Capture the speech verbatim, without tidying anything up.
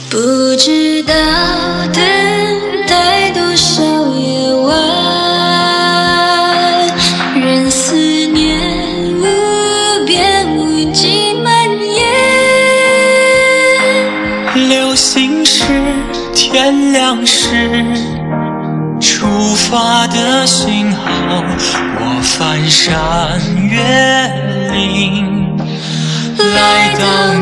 不知道等待多少夜晚，任思念无边无际蔓延。 流星时，天亮时，出发的信号，我翻山越岭，来到